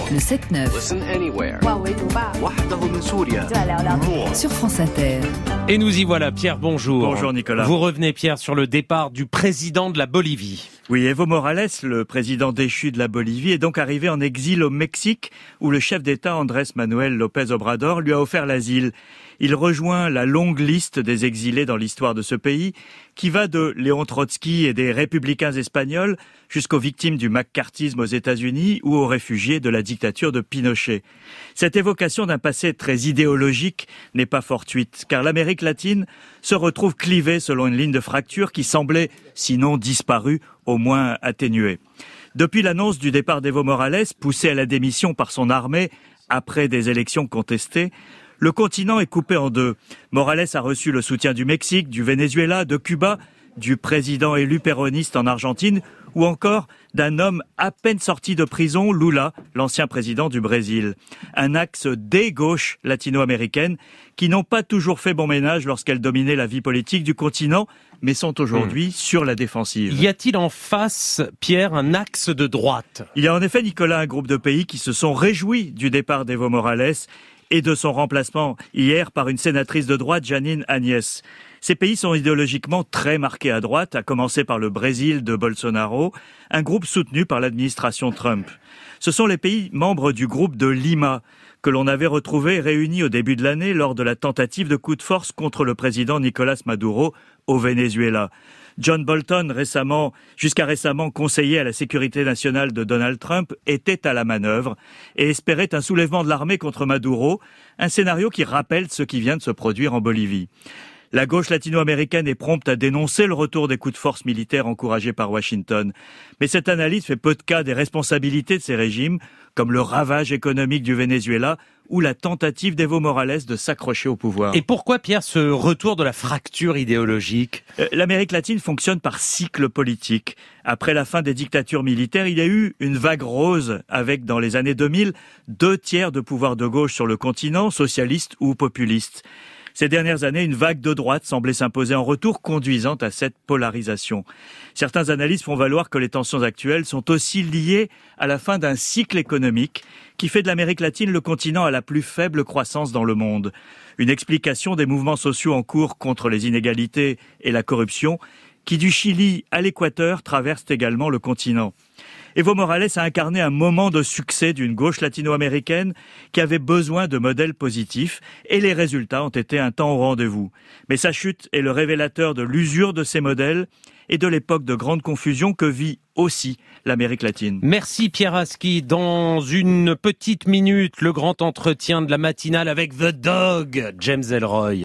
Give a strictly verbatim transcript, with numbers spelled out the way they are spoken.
Le sept neuf. Listen anywhere. وحده من سوريا. Sur France Inter. Et nous y voilà, Pierre, bonjour. Bonjour Nicolas. Vous revenez, Pierre, sur le départ du président de la Bolivie. Oui, Evo Morales, le président déchu de la Bolivie, est donc arrivé en exil au Mexique, où le chef d'État Andrés Manuel López Obrador lui a offert l'asile. Il rejoint la longue liste des exilés dans l'histoire de ce pays, qui va de Léon Trotsky et des républicains espagnols jusqu'aux victimes du macartisme aux États-Unis ou aux réfugiés de la dictature de Pinochet. Cette évocation d'un passé très idéologique n'est pas fortuite, car l'Amérique latine se retrouve clivée selon une ligne de fracture qui semblait, sinon disparue, au moins atténuée. Depuis l'annonce du départ d'Evo Morales, poussé à la démission par son armée après des élections contestées, le continent est coupé en deux. Morales a reçu le soutien du Mexique, du Venezuela, de Cuba, du président élu péroniste en Argentine ou encore d'un homme à peine sorti de prison, Lula, l'ancien président du Brésil. Un axe des gauches latino-américaines qui n'ont pas toujours fait bon ménage lorsqu'elles dominaient la vie politique du continent, mais sont aujourd'hui mmh. sur la défensive. Y a-t-il en face, Pierre, un axe de droite ? Il y a en effet, Nicolas, un groupe de pays qui se sont réjouis du départ d'Evo Morales et de son remplacement hier par une sénatrice de droite, Janine Áñez. Ces pays sont idéologiquement très marqués à droite, à commencer par le Brésil de Bolsonaro, un groupe soutenu par l'administration Trump. Ce sont les pays membres du groupe de Lima, que l'on avait retrouvé réunis au début de l'année lors de la tentative de coup de force contre le président Nicolás Maduro au Venezuela. John Bolton, récemment, jusqu'à récemment conseiller à la sécurité nationale de Donald Trump, était à la manœuvre et espérait un soulèvement de l'armée contre Maduro, un scénario qui rappelle ce qui vient de se produire en Bolivie. La gauche latino-américaine est prompte à dénoncer le retour des coups de force militaires encouragés par Washington. Mais cette analyse fait peu de cas des responsabilités de ces régimes, comme le ravage économique du Venezuela ou la tentative d'Evo Morales de s'accrocher au pouvoir. Et pourquoi, Pierre, ce retour de la fracture idéologique ? euh, L'Amérique latine fonctionne par cycle politique. Après la fin des dictatures militaires, il y a eu une vague rose avec, dans les années deux mille, deux tiers de pouvoir de gauche sur le continent, socialiste ou populiste. Ces dernières années, une vague de droite semblait s'imposer en retour, conduisant à cette polarisation. Certains analystes font valoir que les tensions actuelles sont aussi liées à la fin d'un cycle économique qui fait de l'Amérique latine le continent à la plus faible croissance dans le monde. Une explication des mouvements sociaux en cours contre les inégalités et la corruption qui, du Chili à l'Équateur, traversent également le continent. Evo Morales a incarné un moment de succès d'une gauche latino-américaine qui avait besoin de modèles positifs et les résultats ont été un temps au rendez-vous. Mais sa chute est le révélateur de l'usure de ces modèles et de l'époque de grande confusion que vit aussi l'Amérique latine. Merci Pierre Aski. Dans une petite minute, le grand entretien de la matinale avec The Dog, James Ellroy.